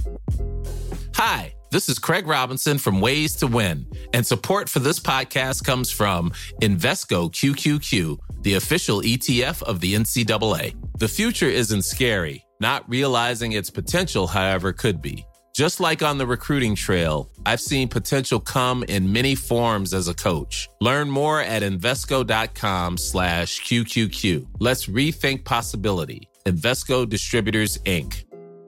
Hi, this is Craig Robinson from Ways to Win, and support for this podcast comes from Invesco QQQ, the official ETF of the NCAA. The future isn't scary. Not realizing its potential, however, could be. Just like on the recruiting trail, I've seen potential come in many forms as a coach. Learn more at Invesco.com/QQQ. Let's rethink possibility. Invesco Distributors, Inc.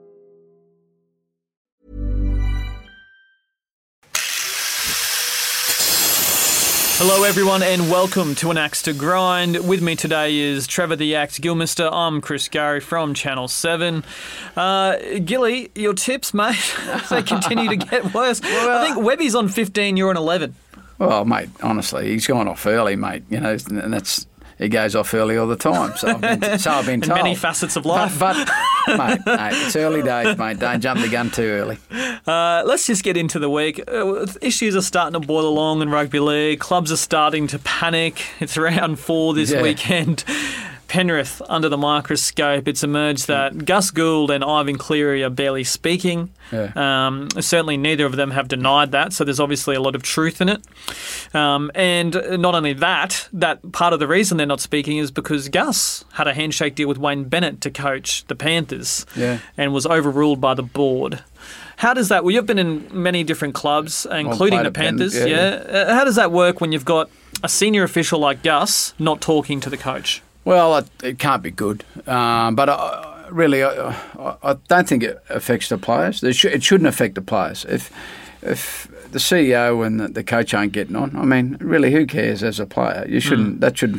Hello everyone and welcome to An Axe to Grind. With me today is Trevor the Axe Gilmister. I'm Chris Gary from Channel 7. Gilly, your tips, mate, they continue to get worse. I think Webby's on 15, you're on 11. Well, mate, honestly, he's gone off early, mate, you know, and that's... He goes off early all the time, so I've been told. Many facets of life. But mate, it's early days, mate. Don't jump the gun too early. Let's just get into the week. Issues are starting to boil along in rugby league. Clubs are starting to panic. It's round 4 this weekend. Penrith under the microscope. It's emerged that Gus Gould and Ivan Cleary are barely speaking. Yeah. Certainly neither of them have denied that, so there's obviously a lot of truth in it. And not only that part of the reason they're not speaking is because Gus had a handshake deal with Wayne Bennett to coach the Panthers and was overruled by the board. How does that... Well, you've been in many different clubs, including the Panthers. How does that work when you've got a senior official like Gus not talking to the coach? Well, it can't be good, but I don't think it affects the players. It shouldn't affect the players. If the CEO and the coach aren't getting on, I mean, really, who cares as a player? You shouldn't. That shouldn't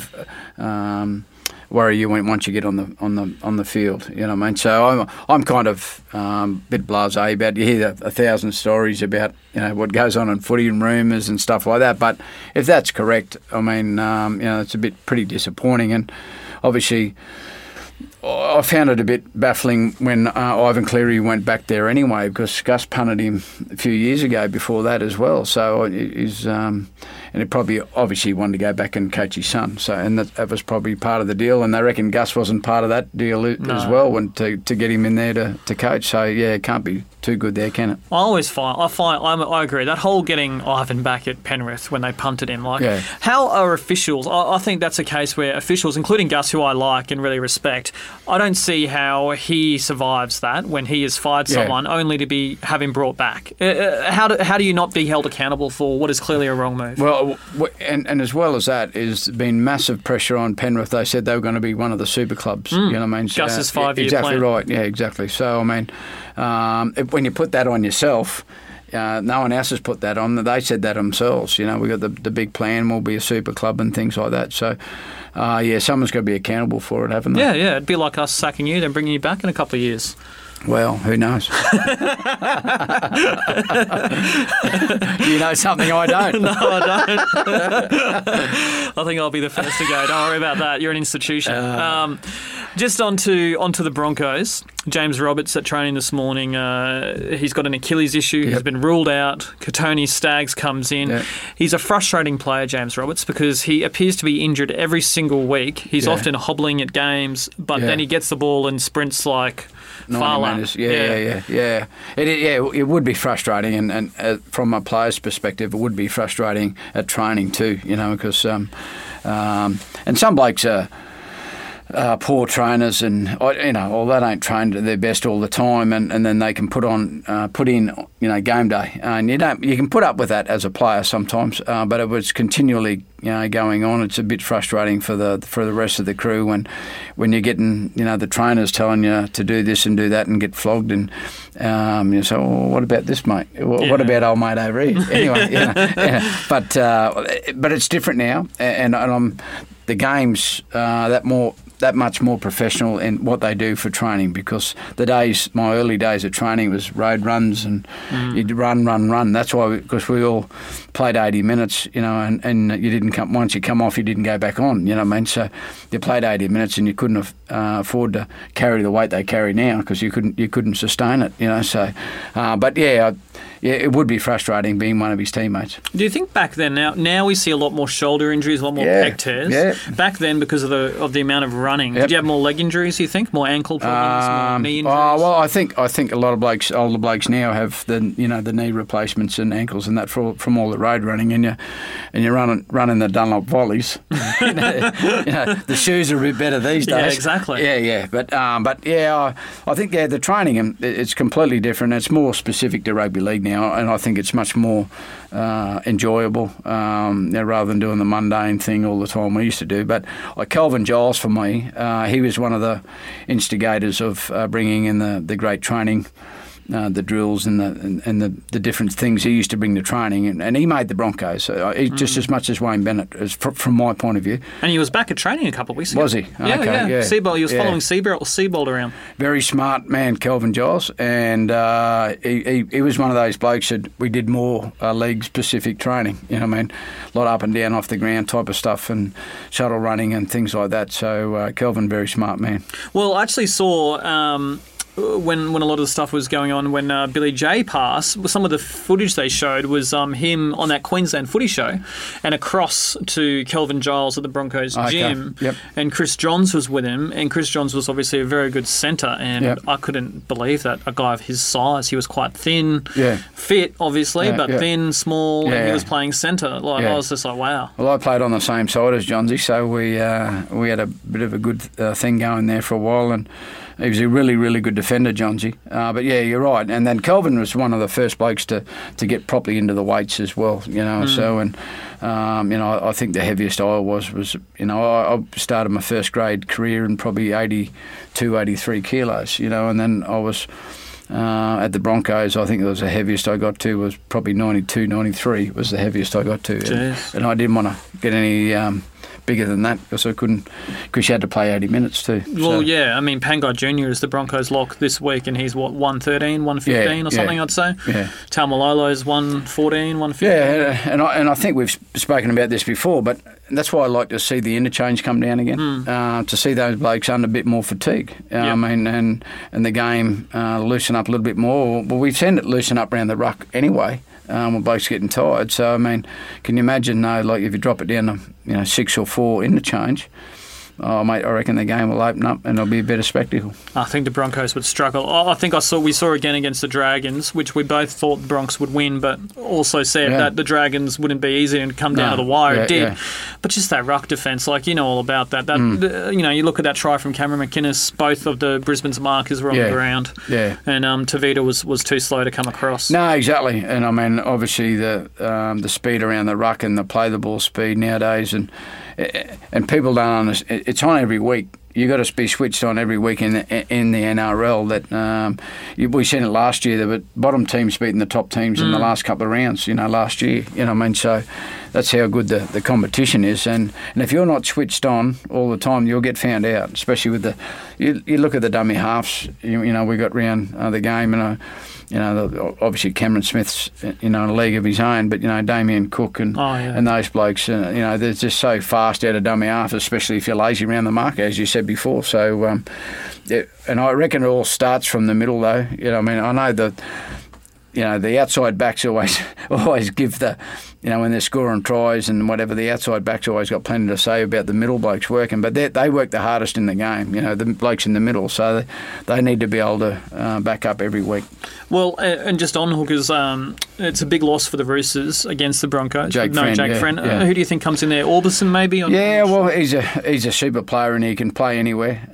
worry you once you get on the field. You know what I mean? So I'm kind of a bit blasé about. You hear 1,000 stories about what goes on in footy and rumours and stuff like that. But if that's correct, I mean, it's pretty disappointing. And obviously, I found it a bit baffling when Ivan Cleary went back there anyway, because Gus punted him a few years ago before that as well. So he's and he probably obviously wanted to go back and coach his son. So and that was probably part of the deal. And they reckon Gus wasn't part of that deal as well, to get him in there to coach. So yeah, it can't be too good there, can it? I agree. That whole getting Ivan back at Penrith when they punted him, how are officials? I think that's a case where officials, including Gus, who I like and really respect, I don't see how he survives that when he has fired someone only to have him brought back. How do you not be held accountable for what is clearly a wrong move? Well, and as well as that, there's been massive pressure on Penrith. They said they were going to be one of the super clubs. You know what I mean? Gus's 5-year exactly plan. Right. Yeah, exactly. So I mean, when you put that on yourself. No one else has put that on. They said that themselves. We got the big plan. We'll be a super club and things like that. So, someone's got to be accountable for it, haven't they? Yeah. It'd be like us sacking you, then bringing you back in a couple of years. Well, who knows? You know something I don't. No, I don't. I think I'll be the first to go. Don't worry about that. You're an institution. Just onto the Broncos. James Roberts at training this morning. He's got an Achilles issue. Yep. He's been ruled out. Katoni Staggs comes in. Yep. He's a frustrating player, James Roberts, because he appears to be injured every single week. He's often hobbling at games, but then he gets the ball and sprints like Fala. Yeah. It would be frustrating, and from a player's perspective, it would be frustrating at training too. Because and some blokes are poor trainers, and they don't train to their best all the time, and then they can put in game day, and you can put up with that as a player sometimes, but it was continually going on. It's a bit frustrating for the rest of the crew when you're getting the trainers telling you to do this and do that and get flogged, and you say, oh, what about this, mate? What about old mate over here? Anyway, but it's different now, and the game's that much more professional in what they do for training, because my early days of training was road runs and you'd run. That's why, because we all played 80 minutes, and you didn't come, once you come off, you didn't go back on, you know what I mean? So you played 80 minutes and you couldn't afford to carry the weight they carry now, because you couldn't sustain it, so, but yeah, it would be frustrating being one of his teammates. Do you think back then, now we see a lot more shoulder injuries, a lot more pec tears. Yeah. Back then, because of the amount of running, did you have more leg injuries, you think? More ankle problems, more knee injuries? Well, I think a lot of older blokes now have the knee replacements and ankles and that from all the road running, and you're running the Dunlop volleys. The shoes are a bit better these days. Yeah, exactly. Yeah. But I think the training it's completely different. It's more specific to rugby league now, and I think it's much more enjoyable rather than doing the mundane thing all the time we used to do. But like Kelvin Giles, for me, he was one of the instigators of bringing in the great training. The drills and the different things he used to bring to training, and he made the Broncos just as much as Wayne Bennett, from my point of view. And he was back at training a couple of weeks ago. Was he? Yeah. Seabold, he was following Seabold around. Very smart man, Kelvin Giles, and he was one of those blokes that we did more league-specific training. You know what I mean? A lot up and down off the ground type of stuff and shuttle running and things like that. So Kelvin, very smart man. Well, I actually saw... When a lot of the stuff was going on, when Billy J passed, some of the footage they showed was him on that Queensland footy show, and across to Kelvin Giles at the Broncos gym, and Chris Johns was with him, and Chris Johns was obviously a very good centre, and I couldn't believe that a guy of his size, he was quite thin, fit obviously, but thin, small, and he was playing centre. I was just like, wow. Well, I played on the same side as Johnsy, so we had a bit of a good thing going there for a while, and he was a really, really good defender, Johnsy. But yeah, you're right. And then Kelvin was one of the first blokes to get properly into the weights as well, So, and, I think the heaviest I was, I started my first grade career in probably 82, 83 kilos, and then I was... at the Broncos, I think it was the heaviest I got to was probably 92, 93 was the heaviest I got to. And I didn't want to get any bigger than that because you had to play 80 minutes too. Well, I mean, Pangai Jr. is the Broncos lock this week, and he's 113, 115 or something, I'd say. Yeah. Taumalolo's 114, 115. Yeah, and I think we've spoken about this before, but that's why I like to see the interchange come down again, to see those blokes under a bit more fatigue. I mean, and the game loosen up a little bit more. Well, we've seen it loosen up around the ruck anyway. When blokes getting tired. So, I mean, can you imagine, like if you drop it down to 6 or 4 interchange, mate, I reckon the game will open up and it'll be a better spectacle. I think the Broncos would struggle. I think we saw again against the Dragons, which we both thought the Bronx would win, but also said that the Dragons wouldn't be easy and come down to the wire. It did. Yeah. But just that ruck defence, all about that. You look at that try from Cameron McInnes, both of the Brisbane's markers were on the ground. Yeah. And Tavita was too slow to come across. No, exactly. And I mean, obviously the speed around the ruck and the play the ball speed nowadays, and people don't understand. It's on every week. You've got to be switched on every week in the NRL. That we seen it last year. There were bottom teams beating the top teams in the last couple of rounds. Last year. I mean, so that's how good the competition is. And if you're not switched on all the time, you'll get found out. Especially with you look at the dummy halves. We got round the game and. Obviously Cameron Smith's in a league of his own, but Damien Cook and those blokes, they're just so fast out of dummy half, especially if you're lazy around the mark, as you said before. So, and I reckon it all starts from the middle, though. I know the outside backs always give the. When they're scoring tries and whatever, the outside backs always got plenty to say about the middle blokes working, but they work the hardest in the game, the blokes in the middle, so they need to be able to back up every week. Well, and just on hookers, it's a big loss for the Roosters against the Broncos. Jake Friend. Who do you think comes in there? Orbison maybe? Well, he's a super player and he can play anywhere.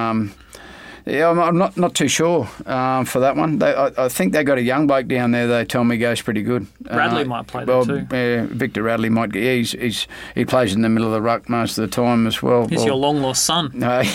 I'm not too sure for that one. I think they got a young bloke down there. They tell me goes pretty good. Radley might play there too. Victor Radley might. He plays in the middle of the ruck most of the time as well. He's your long lost son.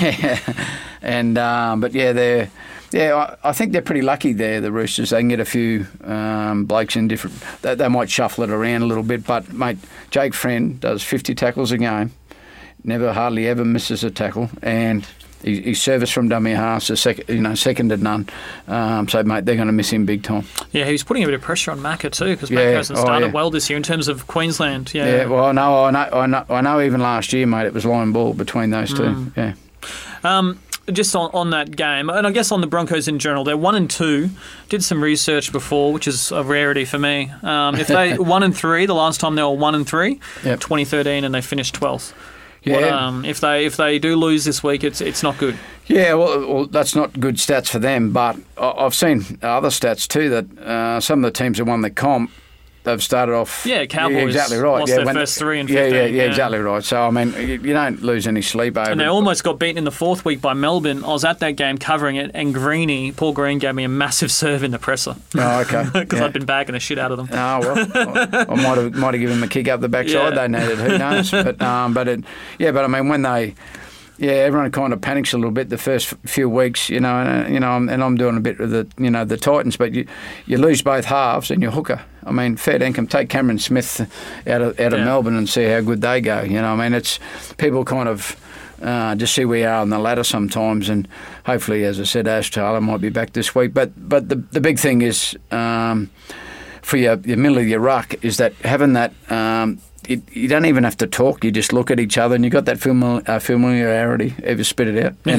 And but they're. Yeah, I think they're pretty lucky there, the Roosters. They can get a few blokes in different. They might shuffle it around a little bit, but mate, Jake Friend does 50 tackles a game. Hardly ever misses a tackle, and. His service from dummy halves is second to none. So, mate, they're going to miss him big time. Yeah, he was putting a bit of pressure on Macca too, because Macca hasn't started well this year in terms of Queensland. Yeah. Well, I know. Even last year, mate, it was line ball between those two. Yeah. just on that game, and I guess on the Broncos in general, they're 1-2. Did some research before, which is a rarity for me. If they 1-3, the last time they were 1-3, 2013, and they finished 12th. Yeah. If they do lose this week, it's not good. Yeah, well, that's not good stats for them. But I've seen other stats too that some of the teams that won the comp, they've started off. Yeah, Cowboys. Exactly right. Lost their first 3 and 15. Yeah, exactly right. So I mean, you don't lose any sleep over. And they almost got beaten in the 4th week by Melbourne. I was at that game covering it, and Paul Green gave me a massive serve in the presser. Oh, okay. Because I'd been bagging the shit out of them. Oh well, I might have given them a kick up the backside. They needed. Who knows? But I mean when they. Yeah, everyone kind of panics a little bit the first few weeks, and I'm doing a bit of the Titans, but you lose both halves and your hooker. I mean, fair dinkum. Take Cameron Smith out of Melbourne and see how good they go. I mean, it's people kind of just see where you are on the ladder sometimes, and hopefully, as I said, Ash Taylor might be back this week. But the big thing is for your middle of your ruck is that having that. You don't even have to talk. You just look at each other, and you got that familiarity. Ever spit it out, and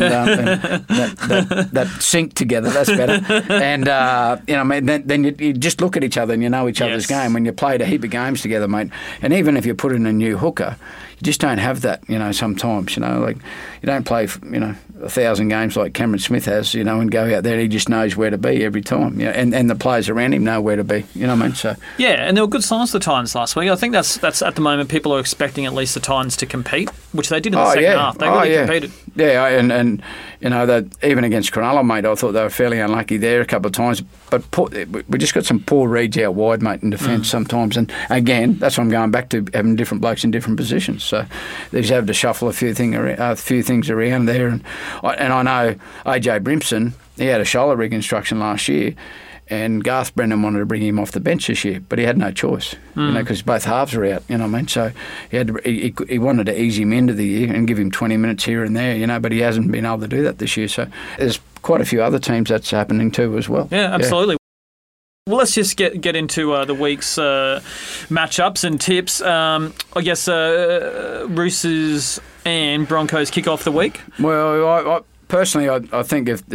that sync together. That's better. And then you just look at each other, and you know each other's game. When you played a heap of games together, mate, and even if you put in a new hooker, you just don't have that. Sometimes like you don't play 1,000 games like Cameron Smith has. And go out there, he just knows where to be every time. And the players around him know where to be. You know what I mean? So yeah, and there were good signs for the Titans last week. I think that's at the moment people are expecting at least the Titans to compete, which they did in the second half. They really competed. Yeah, and that even against Cronulla, mate, I thought they were fairly unlucky there a couple of times. But we just got some poor reads out wide, mate, in defence sometimes. And again, that's what I'm going back to, having different blokes in different positions. So they just have to shuffle a few things around there. And I know AJ Brimson, he had a shoulder reconstruction last year. And Garth Brennan wanted to bring him off the bench this year, but he had no choice, because both halves were out. You know what I mean? So he wanted to ease him into the year and give him 20 minutes here and there. But he hasn't been able to do that this year. So there's quite a few other teams that's happening too as well. Yeah, absolutely. Yeah. Well, let's just get into the week's matchups and tips. I guess Roosters and Broncos kick off the week. Well, personally, I think if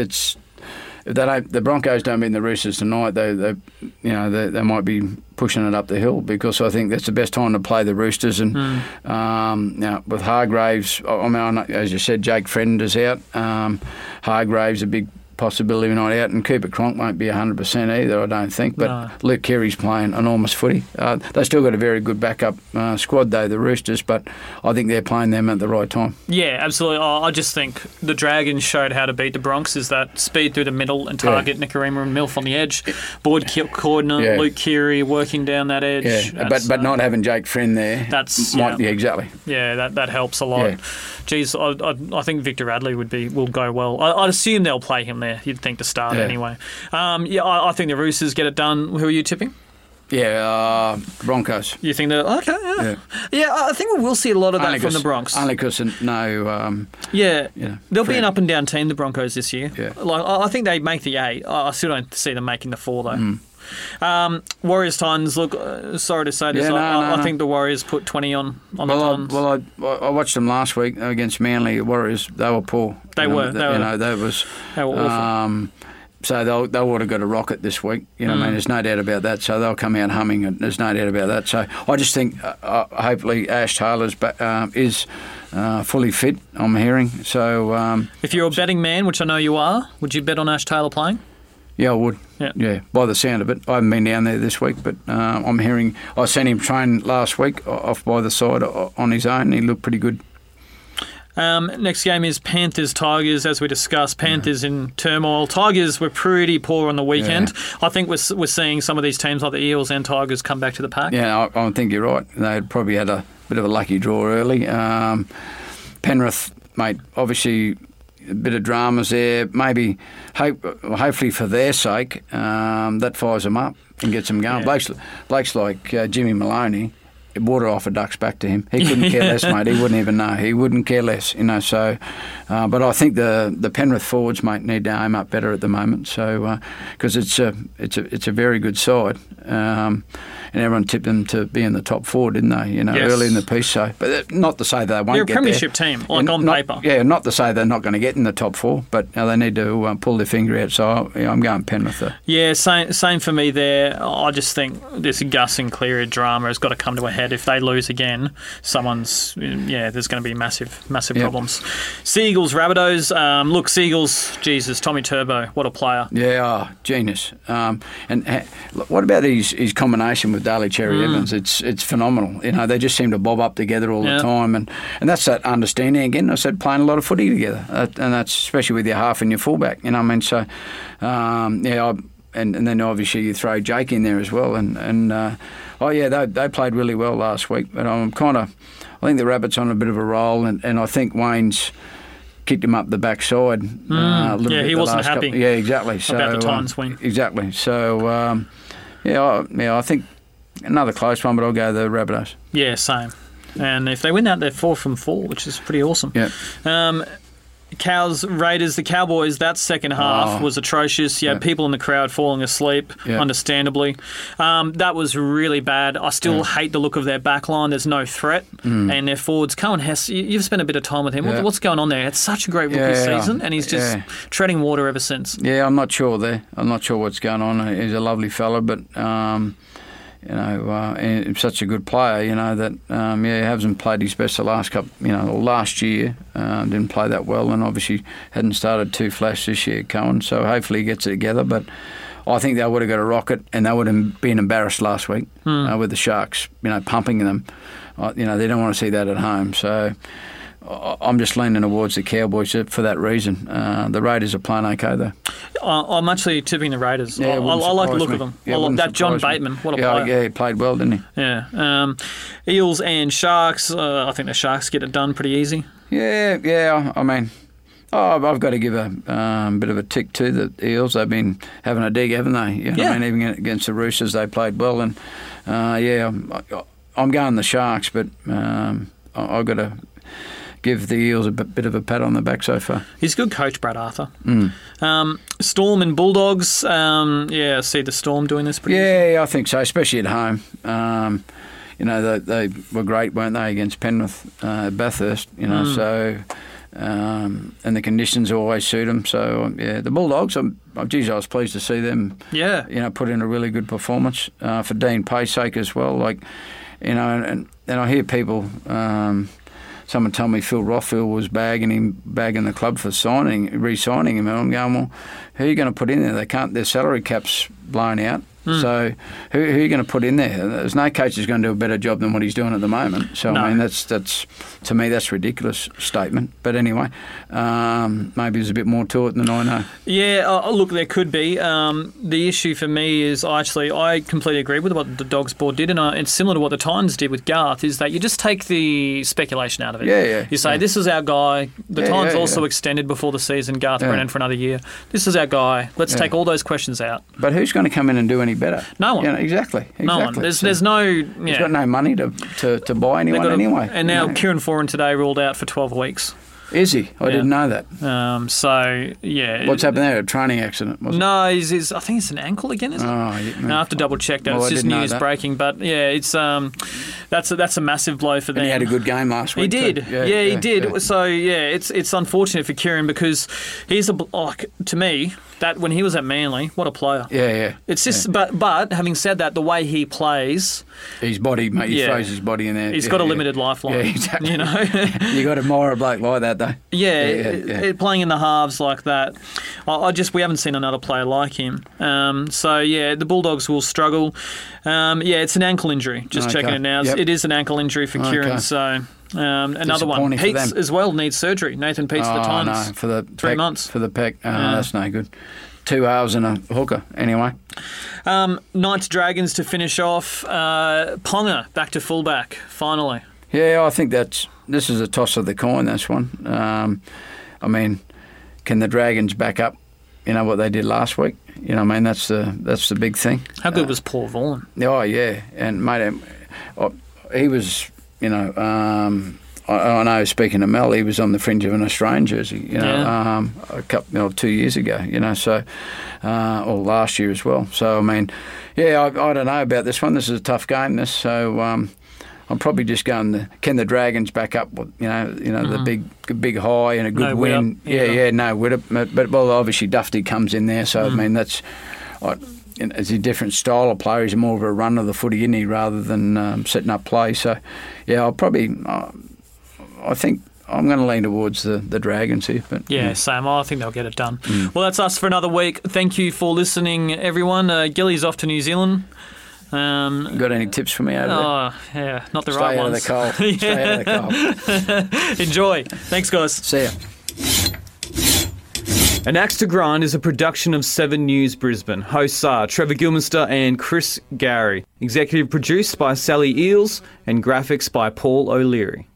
the Broncos don't beat the Roosters tonight, they might be pushing it up the hill, because I think that's the best time to play the Roosters. And now with Hargraves, I mean, as you said, Jake Friend is out. Hargraves a big possibility not out, and Cooper Cronk won't be 100% either, I don't think. But Luke Keary's playing enormous footy. They've still got a very good backup squad, though, the Roosters, but I think they're playing them at the right time. Yeah, absolutely. I just think the Dragons showed how to beat the Bronx, is that speed through the middle and target Nikorima and Milf on the edge. Boyd Cordner, Luke Keary working down that edge. Yeah, but not having Jake Friend there. Exactly. Yeah, that helps a lot. Yeah. Geez, I think Victor Radley will go well. I'd assume they'll play him there, you'd think, to start anyway. I think the Roosters get it done. Who are you tipping? Yeah, Broncos. You think that? Okay, yeah. I think we will see a lot of that from the Bronx. Only because they'll be an up and down team, the Broncos, this year. Yeah. I think they make the 8. I still don't see them making the 4 though. Warriors Titans. Look, sorry to say this. I think the Warriors put 20 on the Titans. I watched them last week against Manly. The Warriors, they were poor. They were awful. So they would have got a rocket this week. I mean, there's no doubt about that. So they'll come out humming, and there's no doubt about that. So I just think hopefully Ash Taylor's is fully fit, I'm hearing. So if you're a betting man, which I know you are, would you bet on Ash Taylor playing? Yeah, I would. Yeah, by the sound of it. I haven't been down there this week, but I'm hearing... I seen him train last week off by the side on his own, and he looked pretty good. Next game is Panthers-Tigers, as we discussed. Panthers in turmoil. Tigers were pretty poor on the weekend. Yeah. I think we're seeing some of these teams like the Eels and Tigers come back to the pack. Yeah, I think you're right. They probably had a bit of a lucky draw early. Penrith, mate, obviously... a bit of dramas there. Maybe, hopefully for their sake, that fires them up and gets them going. Yeah. Blokes like Jimmy Maloney, water off a duck's back to him. He couldn't care less, mate. He wouldn't even know. He wouldn't care less, So, but I think the Penrith forwards, mate, need to aim up better at the moment. So, because it's a very good side. and everyone tipped them to be in the top 4, didn't they? Yes. Early in the piece. So, but not to say they won't They're a get premiership there. team, like on paper. Yeah, not to say they're not going to get in the top 4, but they need to pull their finger out. So I'm going Penrith there. Yeah, same for me there. I just think this Gus and Cleary drama has got to come to a head. If they lose again, there's going to be massive problems. Seagulls, Rabbitohs. Look, Seagulls, Jesus, Tommy Turbo, what a player. Yeah, genius. And what about his combination with Daly Cherry Evans? It's phenomenal. They just seem to bob up together all the time, and that's that understanding again. I said playing a lot of footy together, and that's especially with your half and your fullback. So and then obviously you throw Jake in there as well, they played really well last week. But I think the Rabbits on a bit of a roll, and I think Wayne's kicked him up the backside. A little bit he wasn't happy. Yeah, exactly. So, about the Titans win. Exactly. So I think another close one, but I'll go the Rabbitohs. Yeah, same. And if they win that, they're 4 from 4, which is pretty awesome. Yeah. Cows, Raiders, the Cowboys, that second half was atrocious. You had people in the crowd falling asleep, understandably. That was really bad. I still hate the look of their back line. There's no threat. And their forwards, Cohen Hess, you've spent a bit of time with him. Yeah. What's going on there? It's such a great rookie season, and he's just treading water ever since. Yeah, I'm not sure there. I'm not sure what's going on. He's a lovely fella, but... and such a good player, that he hasn't played his best the last last year. Didn't play that well, and obviously hadn't started too flash this year, Cohen. So hopefully he gets it together. But I think they would have got a rocket, and they would have been embarrassed last week with the Sharks, pumping them. They don't want to see that at home. So I'm just leaning towards the Cowboys for that reason. The Raiders are playing okay, though. I'm actually tipping the Raiders. Yeah, I like the look me. of them. Yeah, that John Bateman, what a player. Yeah, he played well, didn't he? Yeah. Eels and Sharks. I think the Sharks get it done pretty easy. Yeah. I mean, I've got to give a bit of a tick to the Eels. They've been having a dig, haven't they? Even against the Roosters, they played well. And, I'm going the Sharks, but I've got to give the Eels a bit of a pat on the back so far. He's a good coach, Brad Arthur. Storm and Bulldogs. I see the Storm doing this pretty easy. Yeah, I think so, especially at home. They were great, weren't they, against Penrith at Bathurst, so... and the conditions always suit them. So, the Bulldogs, I was pleased to see them, put in a really good performance for Dean Pay's sake as well. And I hear people... someone told me Phil Rothfield was bagging the club for re-signing him, and I'm going, well, who are you going to put in there? Their salary cap's blown out. So who are you going to put in there? There's no coach who's going to do a better job than what he's doing at the moment. So, I mean, that's to me, that's a ridiculous statement. But anyway, maybe there's a bit more to it than I know. Yeah, look, there could be. The issue for me is I completely agree with what the Dogs board did, and it's similar to what the Titans did with Garth, is that you just take the speculation out of it. Yeah. You say, this is our guy. The Titans also extended before the season Garth Brennan for another year. This is our guy. Let's take all those questions out. But who's going to come in and do any better? No one. Exactly. No one. There's no... He's got no money to buy anyone anyway. And now Kieran Foran today ruled out for 12 weeks. Is he? I didn't know that. What's happened there? A training accident? I think it's an ankle again, isn't it? I have to double check that. It's just news breaking. But it's that's a massive blow for them. And he had a good game last week. He did. He did. Yeah. So it's unfortunate for Kieran because he's to me, that when he was at Manly, what a player. Yeah. It's just, but having said that, the way he plays, his body, mate, he throws his body in there. He's got a limited lifeline. Yeah, exactly. You got to admire a bloke like that, though. Playing in the halves like that, we haven't seen another player like him. The Bulldogs will struggle. It's an ankle injury. Just checking it now. Yep. It is an ankle injury for Kieran. So. Another one. Peets as well needs surgery. Nathan Peets of the Titans. No, for the 3 months. For the pec. That's no good. 2 hours and a hooker. Anyway. Knights Dragons to finish off. Ponga back to fullback, finally. Yeah, I think this is a toss of the coin, this one. I mean, can the Dragons back up, what they did last week? That's the big thing. How good was Paul Vaughan? Oh, yeah. And, mate, he was... I know, speaking of Mel, he was on the fringe of an Australian jersey, a couple, 2 years ago, so, or last year as well. So, I mean, I don't know about this one. This is a tough game, so I'm probably just going, can the Dragons back up, the big high and a good win? No Widdop. But, well, obviously Dufty comes in there, so, I mean, that's... It's a different style of player. He's more of a runner of the footy, isn't he, rather than setting up play. So, I'll probably... I think I'm going to lean towards the Dragons here. But same. I think they'll get it done. Well, that's us for another week. Thank you for listening, everyone. Gilly's off to New Zealand. Got any tips for me over there? Oh, yeah, not the right ones. Stay out of the cold. Enjoy. Thanks, guys. See ya. An Axe to Grind is a production of 7 News Brisbane. Hosts are Trevor Gilminster and Chris Gary. Executive produced by Sally Eels and graphics by Paul O'Leary.